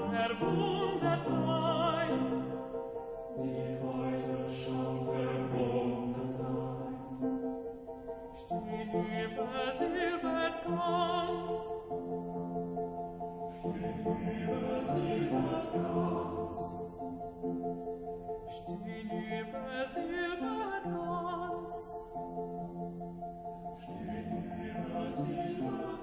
verwundert ein. Die Weise schaut verwundert ein. Stehen übersilbert ganz. Stehen übersilbert ganz. Stehen übersilbert ganz. Stehen übersilbert